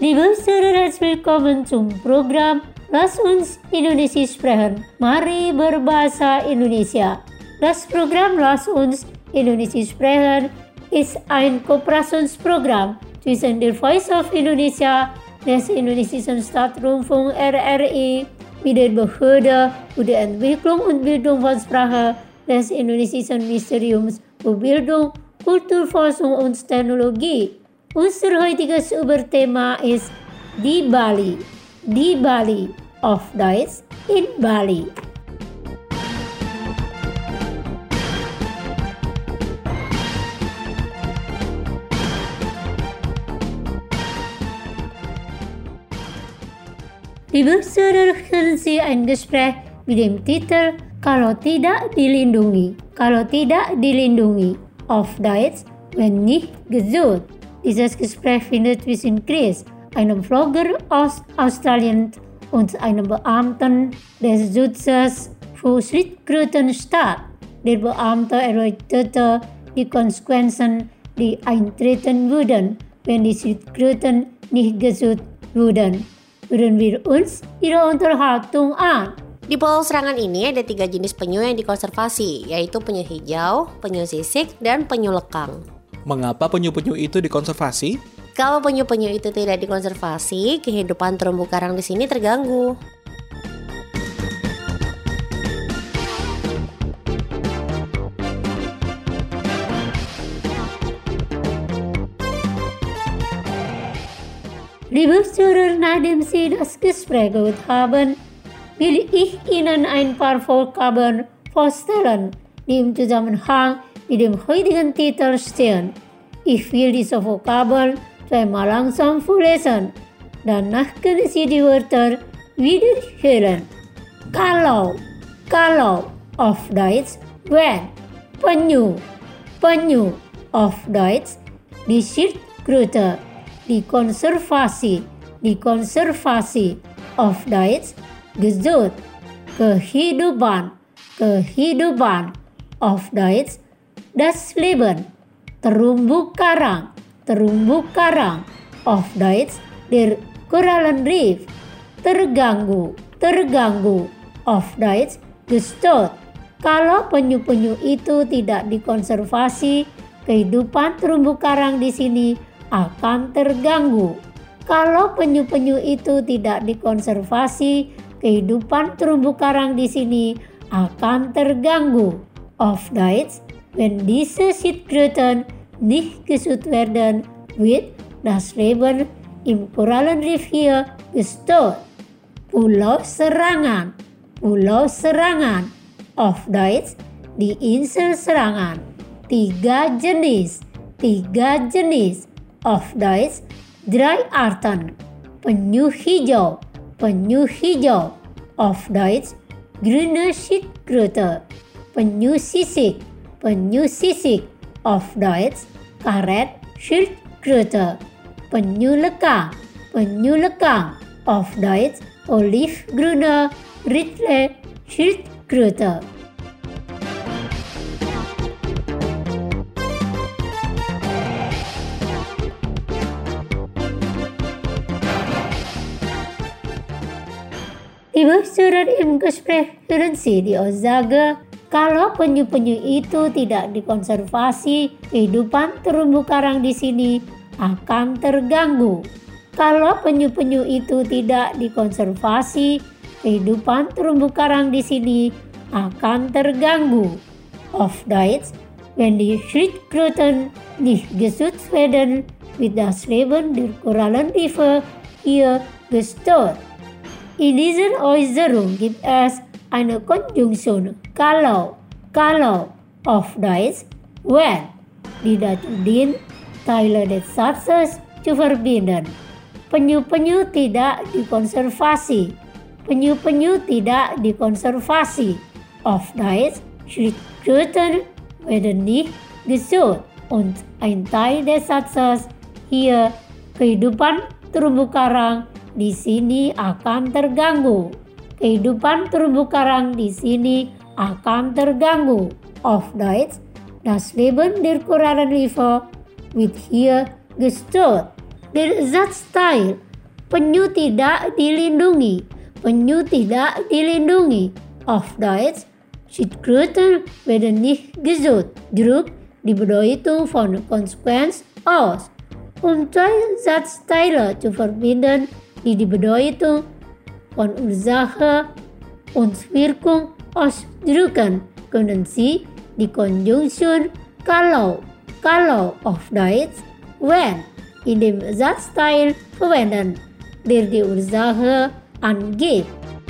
Liebe Zuhörer, herzlich willkommen zum Programm Lass uns Indonesisch sprechen. Mari berbahasa Indonesia. Das Programm Lass uns Indonesisch sprechen ist ein Kooperationsprogramm zwischen der Voice of Indonesia, des Indonesischen Staatsrundfunk RRI, mit der Behörde für die Entwicklung und Bildung von Sprache des Indonesischen Ministeriums für Bildung, Kulturforschung und Technologie. Unser heutiges Überthema ist die Bali auf Deutsch in Bali. Liebe Zuhörer, hören Sie ein Gespräch mit dem Titel Kalau Tidak Dilindungi. Kalau Tidak Dilindungi. Auf Deutsch, wenn nicht gesund. Dieses Gespräch findet zwischen Chris, einem Vlogger aus Australien, und einem Beamten des Schutzes für Schildkröten statt. Der Beamte erläuterte die Konsequenzen, die eintreten würden, wenn die Schildkröten nicht gesund würden. Hören wir uns ihre Unterhaltung an. Di pulau serangan ini ada 3 jenis penyu yang dikonservasi, yaitu penyu hijau, penyu sisik, dan penyu lekang. Mengapa penyu-penyu itu dikonservasi? Kalau penyu-penyu itu tidak dikonservasi, kehidupan terumbu karang di sini terganggu. Liebe Zuhörer, nachdem Sie das Gespräch gehört haben, will ich Ihnen ein paar Vokabeln vorstellen, die im Zusammenhang mit dem heutigen Titel stehen. Ich will diese Vokabeln zweimal langsam vorlesen. Danach können Sie die Wörter wiederhören. Kalau auf Deutsch when. Penyu auf Deutsch die Schildkröte. Dikonservasi auf Deutsch gesund. Kehidupan auf Deutsch das Leben. Terumbu karang auf Deutsch der Korallenriff. Terganggu auf Deutsch gestört. Kalau penyu-penyu itu tidak dikonservasi, kehidupan terumbu karang di sini akan terganggu. Kalau penyu-penyu itu tidak dikonservasi, kehidupan terumbu karang di sini akan terganggu. Auf Deutsch, wenn diese Schildkröten nicht geschützt werden, wird das Leben im Korallenriff hier gestört. Pulau Serangan auf Deutsch die Insel Serangan. 3 jenis auf Deutsch 3 Arten. Penyu hijau auf Deutsch grüne Schildkröte. Penyu sisik auf Deutsch karet Schildkröte. Penyu lekang auf Deutsch olivgrüne Rittle Schildkröte. Liebe Zuhörer, im Gespräch hören Sie die Aussage, kalau penyu-penyu itu tidak dikonservasi, kehidupan terumbu karang di sini akan terganggu. Kalau penyu-penyu itu tidak dikonservasi, kehidupan terumbu karang di sini akan terganggu. Auf Deutsch, wenn die Schildkröten nicht geschützt werden, wird das Leben der Korallenriffe hier gestört. In dieser Äußerung gibt es eine Konjunktion kalau auf Deutsch when, die dazu dient, Teile des Satzes zu verbinden. Penyu-penyu tidak dikonservasi. Auf Deutsch Schildkröten werden nicht gesund. Und ein Teil des Satzes hier, kehidupan terumbu karang di sini akan terganggu. Kehidupan terumbu karang di sini akan terganggu. Auf Deutsch, das Leben der Korallenriffe wird hier gestört. Der Satzteil Penyu tidak dilindungi. Penyu tidak dilindungi. Auf Deutsch, Schildkröten werden nicht geschützt. Druck die Bedeutung von Konsequenz aus. Zwei Satzteile zu verbinden, die die Bedeutung von Ursache und Wirkung ausdrücken, können Sie die Konjunktion kalau auf Deutsch wenn in dem Satzteil verwenden, der die Ursache angibt.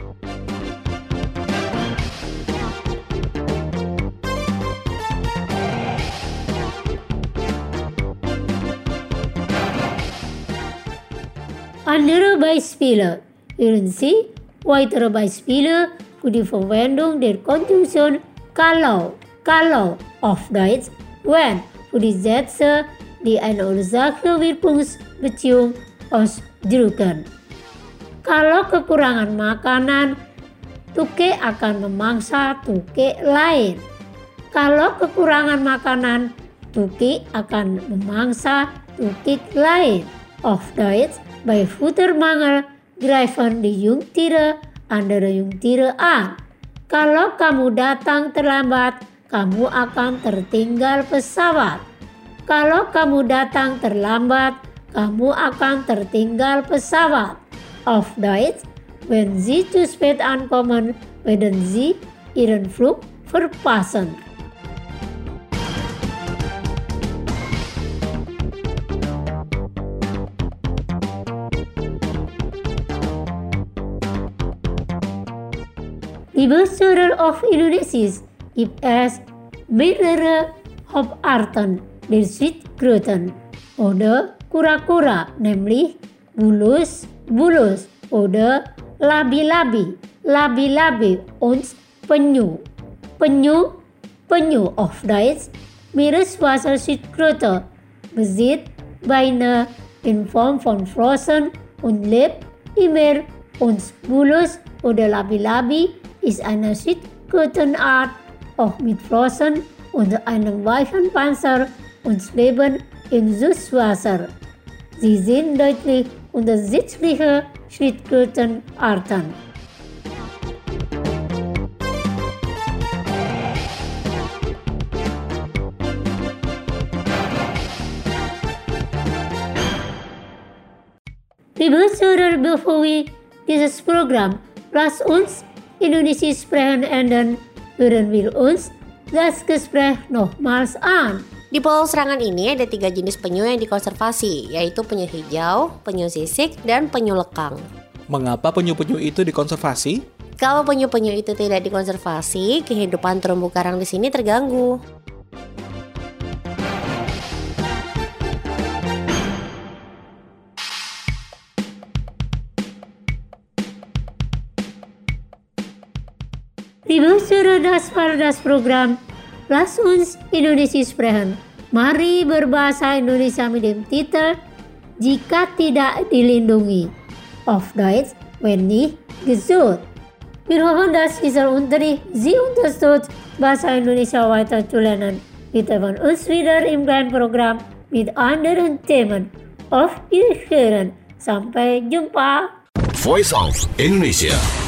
Andere Beispiele. Hören Sie weitere Beispiele für die Verwendung der Konjunktion kalau auf Deutsch wenn für die Sätze, die eine Ursache-Wirkungsbeziehung ausdrücken. Kalau kekurangan makanan, tuke akan memangsa tuke lain. Kalau kekurangan makanan, tuki akan memangsa tuki lain. Auf Deutsch, bei Futtermangel greifen die Jungtiere andere Jungtiere an. Kalau kamu datang terlambat, kamu akan tertinggal pesawat. Kalau kamu datang terlambat, kamu akan tertinggal pesawat. Auf Deutsch, wenn Sie zu spät ankommen, werden Sie Ihren Flug verpassen. Liebe Zuhörer of Indonesisch, gibt es mehrere Hauptarten der Schildkröten oder kura-kura, nämlich bulus oder labi-labi und penyu. Penyu auf Deutsch Meereswasserschildkröte besitzt Beine in Form von Flossen und lebt im Meer, und Bulus oder Labi-Labi ist eine Schildkrötenart, auch mit Flossen und einem weichen Panzer und leben im Süßwasser. Sie sind deutlich unterschiedliche Schildkrötenarten. Liebe Zuhörer, bevor wir dieses Programm Lass uns Indonesisch sprechen enden, hören wir uns das Gespräch nochmals an. Di pulau Serangan ini ada 3 jenis penyu yang dikonservasi, yaitu penyu hijau, penyu sisik, dan penyu lekang. Mengapa penyu-penyu itu dikonservasi? Kalau penyu-penyu itu tidak dikonservasi, kehidupan terumbu karang di sini terganggu. Liebe Zuhörer, das war das Programm Lass uns Indonesisch sprechen. Mari berbahasa Indonesia mit dem Titel Jika Tidak Dilindungi. Auf Deutsch, wenn nicht geschützt. Wir hoffen, dass dieser Unterricht Sie unterstützt, Bahasa Indonesia weiter zu lernen. Wir treffen uns wieder im kleinen Programm mit anderen Themen. Auf Wiederhören. Sampai jumpa. Voice of Indonesia.